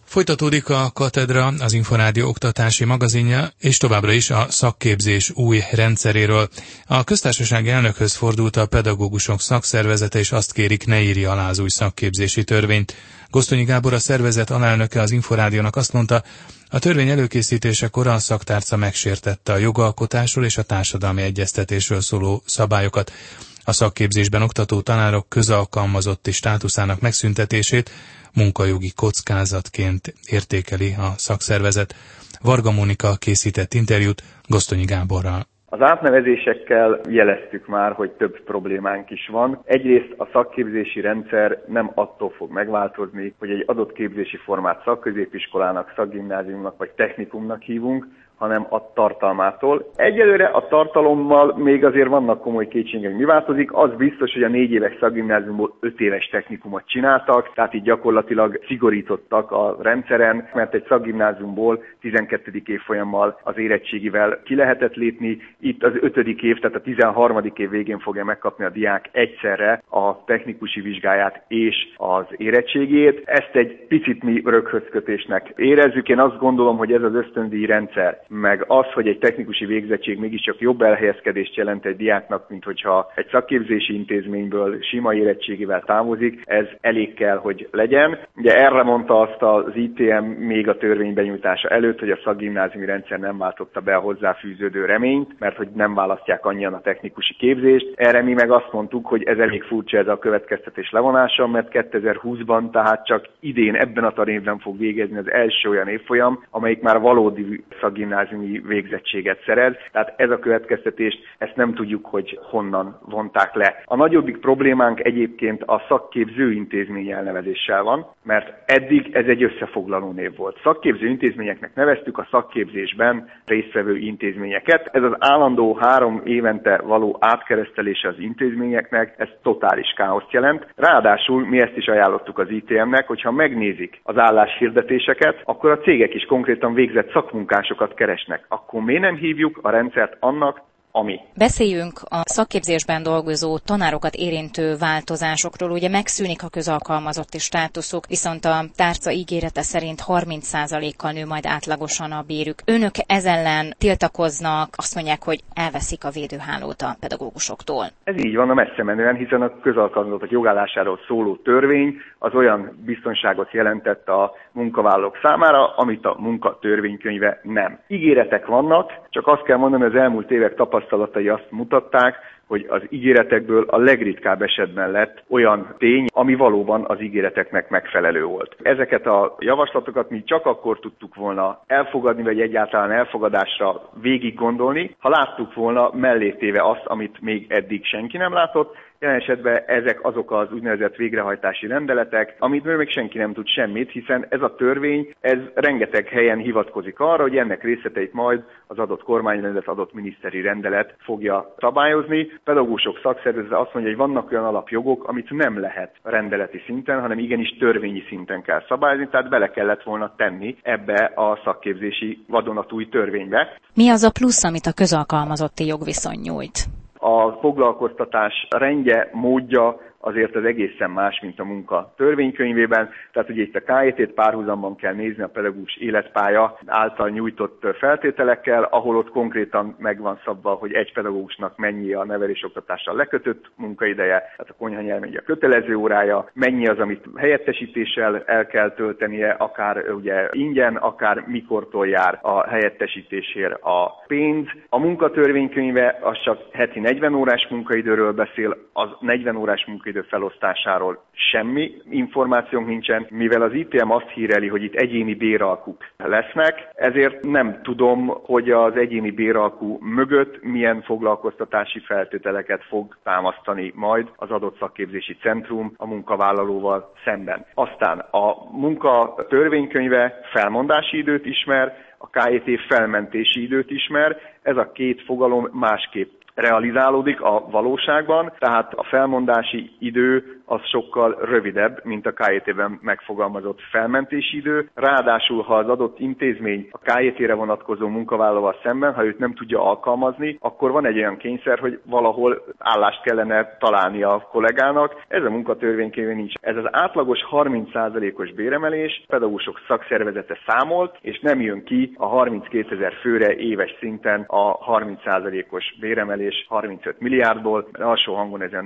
Folytatódik a Katedra, az Inforádió oktatási magazinja, és továbbra is a szakképzés új rendszeréről. A köztársaság elnökhöz fordult a pedagógusok szakszervezete, és azt kérik, ne írja alá az új szakképzési törvényt. Gosztonyi Gábor, a szervezet alelnöke az Inforádiónak azt mondta, a törvény előkészítésekor a szaktárca megsértette a jogalkotásról és a társadalmi egyeztetésről szóló szabályokat. A szakképzésben oktató tanárok közalkalmazotti státuszának megszüntetését munkajogi kockázatként értékeli a szakszervezet. Varga Mónika készített interjút Gosztonyi Gáborral. Az átnevezésekkel jeleztük már, hogy több problémánk is van. Egyrészt a szakképzési rendszer nem attól fog megváltozni, hogy egy adott képzési formát szakközépiskolának, szakgimnáziumnak vagy technikumnak hívunk, hanem a tartalmától. Egyelőre a tartalommal még azért vannak komoly kétségek, mi változik. Az biztos, hogy a 4 éves szakgimnáziumból 5 éves technikumot csináltak, tehát így gyakorlatilag szigorítottak a rendszeren, mert egy szakgimnáziumból 12. évfolyammal az érettségivel ki lehetett lépni. Itt az 5. év, tehát a 13. év végén fogja megkapni a diák egyszerre a technikusi vizsgáját és az érettségét. Ezt egy picit mi röghözkötésnek érezzük. Én azt gondolom, hogy ez az ösztöndíj rendszer, meg az, hogy egy technikusi végzettség mégiscsak jobb elhelyezkedést jelent egy diáknak, mint hogyha egy szakképzési intézményből sima érettségével távozik, ez elég kell, hogy legyen. Ugye erre mondta azt az ITM még a törvény benyújtása előtt, hogy a szakgimnáziumi rendszer nem váltotta be a hozzáfűződő reményt, mert hogy nem választják annyian a technikusi képzést. Erre mi meg azt mondtuk, hogy ez elég furcsa, ez a következtetés levonása, mert 2020-ban, tehát csak idén, ebben a tanévben fog végezni az első olyan évfolyam, amelyik már valódi szakgimnáziumi végzettséget szerez. Tehát ez a következtetést, ezt nem tudjuk, hogy honnan vonták le. A nagyobbik problémánk egyébként a szakképző intézmény elnevezéssel van, mert eddig ez egy összefoglaló név volt. Szakképző intézményeknek neveztük a szakképzésben résztvevő intézményeket. Ez az állandó 3 évente való átkeresztelése az intézményeknek, ez totális káoszt jelent. Ráadásul mi ezt is ajánlottuk az ITM-nek, hogyha megnézik az álláshirdetéseket, akkor a cégek is konkrétan végzett szakmunkásokat keresnek. Akkor miért nem hívjuk a rendszert annak, ami? Beszéljünk a szakképzésben dolgozó tanárokat érintő változásokról. Ugye megszűnik a közalkalmazotti státuszuk, viszont a tárca ígérete szerint 30%-kal nő majd átlagosan a bérük. Önök ez ellen tiltakoznak, azt mondják, hogy elveszik a védőhálót a pedagógusoktól. Ez így van, a messze menően, hiszen a közalkalmazottak jogállásáról szóló törvény az olyan biztonságot jelentett a munkavállalók számára, amit a munkatörvénykönyve nem. Ígéretek vannak, csak azt kell mondani, hogy az elmúlt évek tapasztalatai azt mutatták, hogy az ígéretekből a legritkább esetben lett olyan tény, ami valóban az ígéreteknek megfelelő volt. Ezeket a javaslatokat mi csak akkor tudtuk volna elfogadni, vagy egyáltalán elfogadásra végig gondolni, ha láttuk volna mellétéve azt, amit még eddig senki nem látott. Jelen esetben ezek azok az úgynevezett végrehajtási rendeletek, amitől még senki nem tud semmit, hiszen ez a törvény, ez rengeteg helyen hivatkozik arra, hogy ennek részleteit majd az adott kormányrendelet, adott miniszteri rendelet fogja szabályozni. Pedagógusok szakszervezete azt mondja, hogy vannak olyan alapjogok, amit nem lehet rendeleti szinten, hanem igenis törvényi szinten kell szabályozni, tehát bele kellett volna tenni ebbe a szakképzési vadonatúj törvénybe. Mi az a plusz, amit a közalkalmazotti jogviszony nyújt? A foglalkoztatás rendje, módja azért az egészen más, mint a munka törvénykönyvében. Tehát ugye itt a KET-t párhuzamban kell nézni a pedagógus életpálya által nyújtott feltételekkel, ahol ott konkrétan meg van szabva, hogy egy pedagógusnak mennyi a nevelésoktatással lekötött munkaideje, tehát a konyhanyelv mennyi a kötelező órája, mennyi az, amit helyettesítéssel el kell töltenie, akár ugye ingyen, akár mikortól jár a helyettesítésért a pénz. A munkatörvénykönyve az csak heti 40 órás munkaidőről beszél, az 40 órás munkaidő felosztásáról semmi információnk nincsen, mivel az ITM azt híreli, hogy itt egyéni béralkuk lesznek, ezért nem tudom, hogy az egyéni béralkú mögött milyen foglalkoztatási feltételeket fog támasztani majd az adott szakképzési centrum a munkavállalóval szemben. Aztán a munka törvénykönyve felmondási időt ismer, a KET felmentési időt ismer, ez a két fogalom másképp realizálódik a valóságban, tehát a felmondási idő az sokkal rövidebb, mint a KJT-ben megfogalmazott felmentési idő. Ráadásul, ha az adott intézmény a KJT-re vonatkozó munkavállalóval szemben, ha őt nem tudja alkalmazni, akkor van egy olyan kényszer, hogy valahol állást kellene találni a kollégának. Ez a munkatörvénykönyvben nincs. Ez az átlagos 30%-os béremelés, pedagógusok szakszervezete számolt, és nem jön ki a 32 000 főre éves szinten a 30%-os béremelés 35 milliárdból, alsó hangon ezen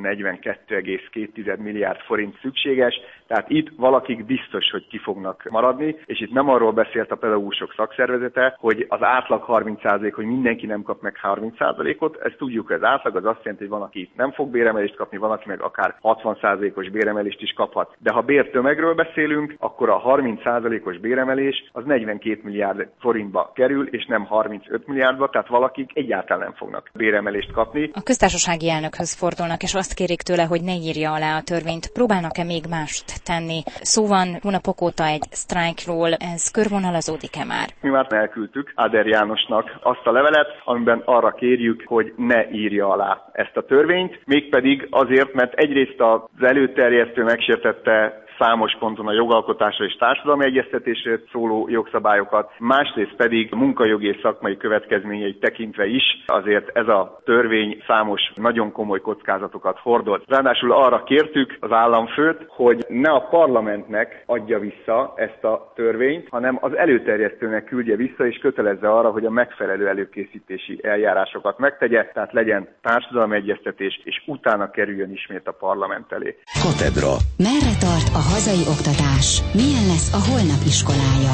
42,2 milliárd forint szükséges, tehát itt valakik biztos, hogy ki fognak maradni, és itt nem arról beszélt a pedagógusok szakszervezete, hogy az átlag 30%, hogy mindenki nem kap meg 30%-ot, ezt tudjuk, hogy az átlag az azt jelenti, hogy van, aki nem fog béremelést kapni, van, aki meg akár 60%-os béremelést is kaphat. De ha bértömegről beszélünk, akkor a 30%-os béremelés az 42 milliárd forintba kerül, és nem 35 milliárdba, tehát valakik egyáltalán nem fognak béremelést kapni. A köztársasági elnökhöz fordulnak, és azt kérik tőle, hogy ne írja alá a törvényt. Próbálnak-e még mást tenni? Szó van hónapok óta egy sztrájkról, ez körvonalazódik-e már? Mi már elküldtük Áder Jánosnak azt a levelet, amiben arra kérjük, hogy ne írja alá ezt a törvényt, mégpedig azért, mert egyrészt az előterjesztő megsértette számos ponton a jogalkotásra és társadalmi egyeztetésre szóló jogszabályokat, másrészt pedig munkajogi és szakmai következményeit tekintve is azért ez a törvény számos nagyon komoly kockázatokat hordoz. Ráadásul arra kértük az államfőt, hogy ne a parlamentnek adja vissza ezt a törvényt, hanem az előterjesztőnek küldje vissza, és kötelezze arra, hogy a megfelelő előkészítési eljárásokat megtegye, tehát legyen társadalmi egyeztetés, és utána kerüljön ismét a parlament elé. Katedra. Merre tart a hazai oktatás? Milyen lesz a holnap iskolája?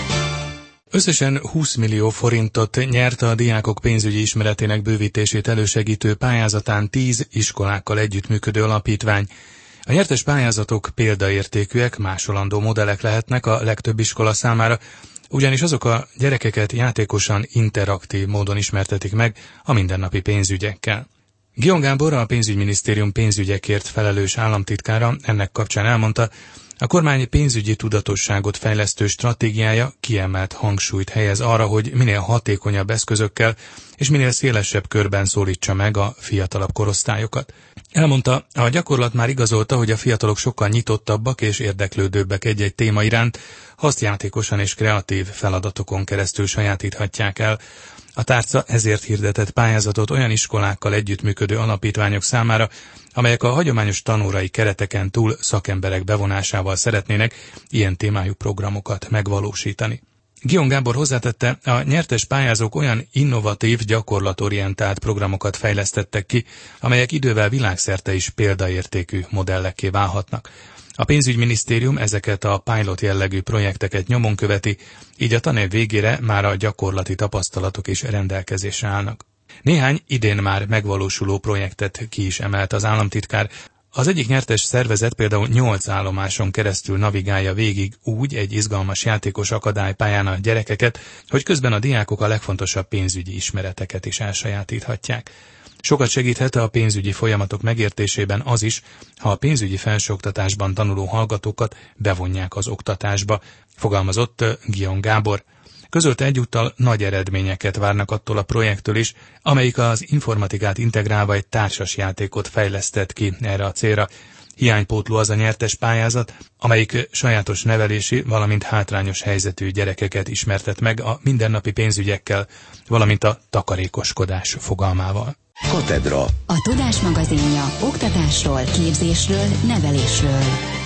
Összesen 20 millió forintot nyert a diákok pénzügyi ismeretének bővítését elősegítő pályázatán 10 iskolákkal együttműködő alapítvány. A nyertes pályázatok példaértékűek, másolandó modellek lehetnek a legtöbb iskola számára, ugyanis azok a gyerekeket játékosan, interaktív módon ismertetik meg a mindennapi pénzügyekkel. Guillaume Gábor, a pénzügyminisztérium pénzügyekért felelős államtitkára ennek kapcsán elmondta, a kormány pénzügyi tudatosságot fejlesztő stratégiája kiemelt hangsúlyt helyez arra, hogy minél hatékonyabb eszközökkel és minél szélesebb körben szólítsa meg a fiatalabb korosztályokat. Elmondta, a gyakorlat már igazolta, hogy a fiatalok sokkal nyitottabbak és érdeklődőbbek egy-egy téma iránt, ha azt játékosan és kreatív feladatokon keresztül sajátíthatják el. A tárca ezért hirdetett pályázatot olyan iskolákkal együttműködő alapítványok számára, amelyek a hagyományos tanórai kereteken túl szakemberek bevonásával szeretnének ilyen témájú programokat megvalósítani. Guillaume Gábor hozzátette, a nyertes pályázók olyan innovatív, gyakorlatorientált programokat fejlesztettek ki, amelyek idővel világszerte is példaértékű modellekké válhatnak. A pénzügyminisztérium ezeket a pilot jellegű projekteket nyomon követi, így a tanév végére már a gyakorlati tapasztalatok is rendelkezésre állnak. Néhány idén már megvalósuló projektet ki is emelt az államtitkár. Az egyik nyertes szervezet például 8 állomáson keresztül navigálja végig úgy egy izgalmas játékos akadálypályán a gyerekeket, hogy közben a diákok a legfontosabb pénzügyi ismereteket is elsajátíthatják. Sokat segíthet a pénzügyi folyamatok megértésében az is, ha a pénzügyi felsőoktatásban tanuló hallgatókat bevonják az oktatásba, fogalmazott Guillaume Gábor. Közölte egyúttal nagy eredményeket várnak attól a projektől is, amelyik az informatikát integrálva egy társasjátékot fejlesztett ki erre a célra. Hiánypótló az a nyertes pályázat, amelyik sajátos nevelési, valamint hátrányos helyzetű gyerekeket ismertet meg a mindennapi pénzügyekkel, valamint a takarékoskodás fogalmával. Katedra. A Tudás magazinja oktatásról, képzésről, nevelésről.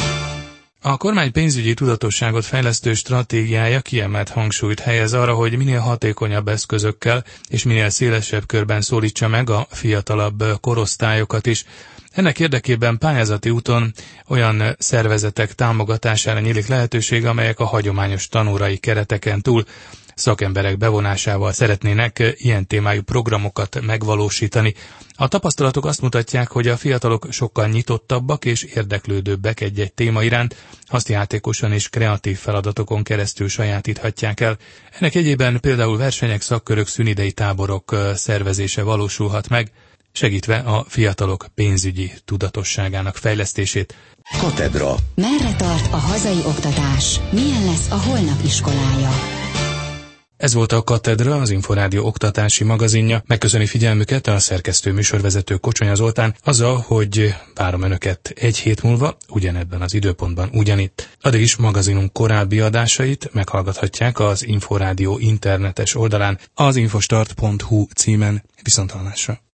A kormány pénzügyi tudatosságot fejlesztő stratégiája kiemelt hangsúlyt helyez arra, hogy minél hatékonyabb eszközökkel és minél szélesebb körben szólítsa meg a fiatalabb korosztályokat is. Ennek érdekében pályázati úton olyan szervezetek támogatására nyílik lehetőség, amelyek a hagyományos tanórai kereteken túl szakemberek bevonásával szeretnének ilyen témájú programokat megvalósítani. A tapasztalatok azt mutatják, hogy a fiatalok sokkal nyitottabbak és érdeklődőbbek egy-egy téma iránt, azt játékosan és kreatív feladatokon keresztül sajátíthatják el. Ennek egyében például versenyek, szakkörök, szünidei táborok szervezése valósulhat meg, segítve a fiatalok pénzügyi tudatosságának fejlesztését. Katedra. Merre tart a hazai oktatás? Milyen lesz a holnap iskolája? Ez volt a Katedra, az Inforádió oktatási magazinja. Megköszöni figyelmüket a szerkesztő műsorvezető Kocsonya Zoltán, azzal, hogy várom Önöket egy hét múlva, ugyanebben az időpontban ugyanitt. Addig is magazinunk korábbi adásait meghallgathatják az Inforádió internetes oldalán, az infostart.hu címen. Viszonthallásra!